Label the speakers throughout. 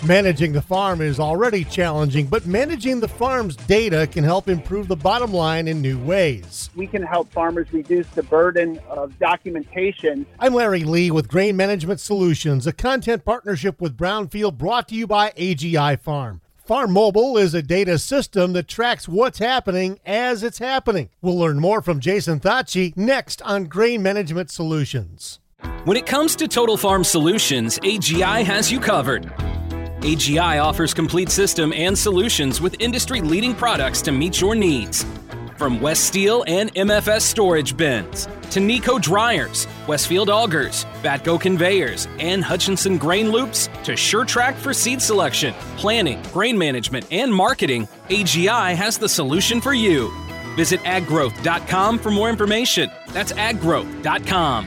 Speaker 1: Managing the farm is already challenging, but managing the farm's data can help improve the bottom line in new ways.
Speaker 2: We can help farmers reduce the burden of documentation.
Speaker 1: I'm Larry Lee with Grain Management Solutions, a content partnership with Brownfield brought to you by AGI Farm. Farm Mobile is a data system that tracks what's happening as it's happening. We'll learn more from Jason Thacci next on Grain Management Solutions.
Speaker 3: When it comes to Total Farm Solutions, AGI has you covered. AGI offers complete system and solutions with industry-leading products to meet your needs. From West Steel and MFS storage bins, to Nico dryers, Westfield augers, Batco conveyors, and Hutchinson grain loops, to SureTrack for seed selection, planning, grain management, and marketing, AGI has the solution for you. Visit aggrowth.com for more information. That's aggrowth.com.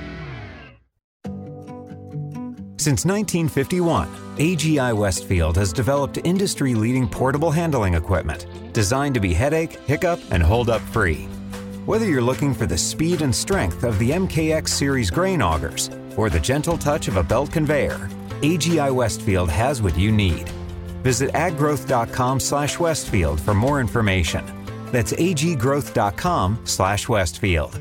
Speaker 4: Since 1951, AGI Westfield has developed industry-leading portable handling equipment designed to be headache, hiccup, and hold-up free. Whether you're looking for the speed and strength of the MKX series grain augers or the gentle touch of a belt conveyor, AGI Westfield has what you need. Visit aggrowth.com/Westfield for more information. That's aggrowth.com/Westfield.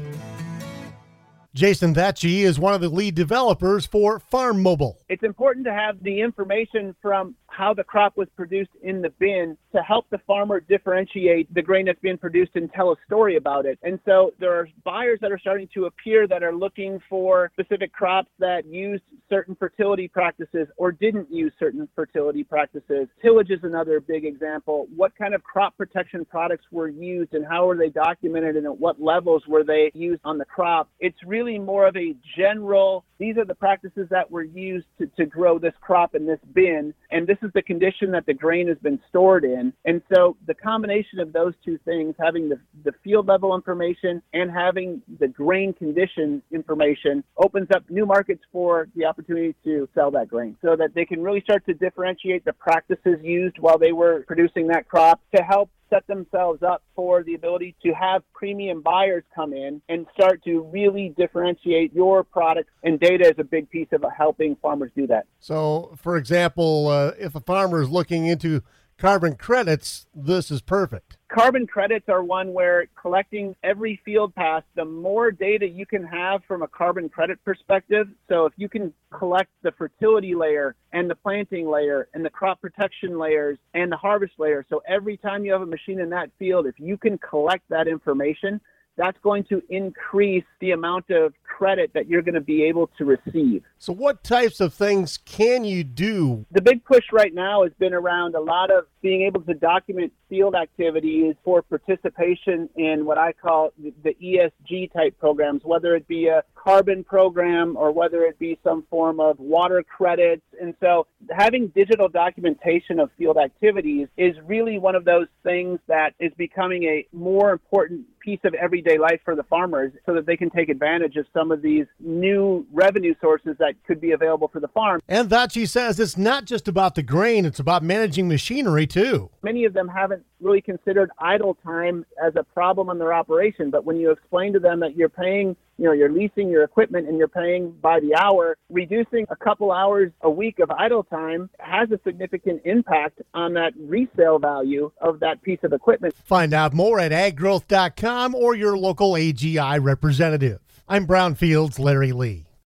Speaker 1: Jason Thacci is one of the lead developers for Farm Mobile.
Speaker 2: It's important to have the information from how the crop was produced in the bin to help the farmer differentiate the grain that's being produced and tell a story about it. And so there are buyers that are starting to appear that are looking for specific crops that used certain fertility practices or didn't use certain fertility practices. Tillage is another big example. What kind of crop protection products were used and how were they documented and at what levels were they used on the crop? It's really more of a general, these are the practices that were used to grow this crop in this bin, and this is the condition that the grain has been stored in. And so the combination of those two things, having the field level information and having the grain condition information, opens up new markets for the opportunity to sell that grain so that they can really start to differentiate the practices used while they were producing that crop to help set themselves up for the ability to have premium buyers come in and start to really differentiate your products. And data is a big piece of helping farmers do that.
Speaker 1: So, for example, if a farmer is looking into carbon credits, this is perfect.
Speaker 2: Carbon credits are one where collecting every field pass, the more data you can have from a carbon credit perspective. So if you can collect the fertility layer and the planting layer and the crop protection layers and the harvest layer. So every time you have a machine in that field, if you can collect that information, that's going to increase the amount of credit that you're going to be able to receive.
Speaker 1: So what types of things can you do?
Speaker 2: The big push right now has been around a lot of being able to document field activities for participation in what I call the ESG type programs, whether it be a carbon program or whether it be some form of water credits. And so having digital documentation of field activities is really one of those things that is becoming a more important piece of everyday life for the farmers so that they can take advantage of some of these new revenue sources that could be available for the farm.
Speaker 1: And Thacci says it's not just about the grain, it's about managing machinery too.
Speaker 2: Many of them haven't really considered idle time as a problem in their operation, but when you explain to them that you're paying, you're leasing your equipment and you're paying by the hour, reducing a couple hours a week of idle time has a significant impact on that resale value of that piece of equipment.
Speaker 1: Find out more at aggrowth.com or your local AGI representative. I'm Brownfield's Larry Lee.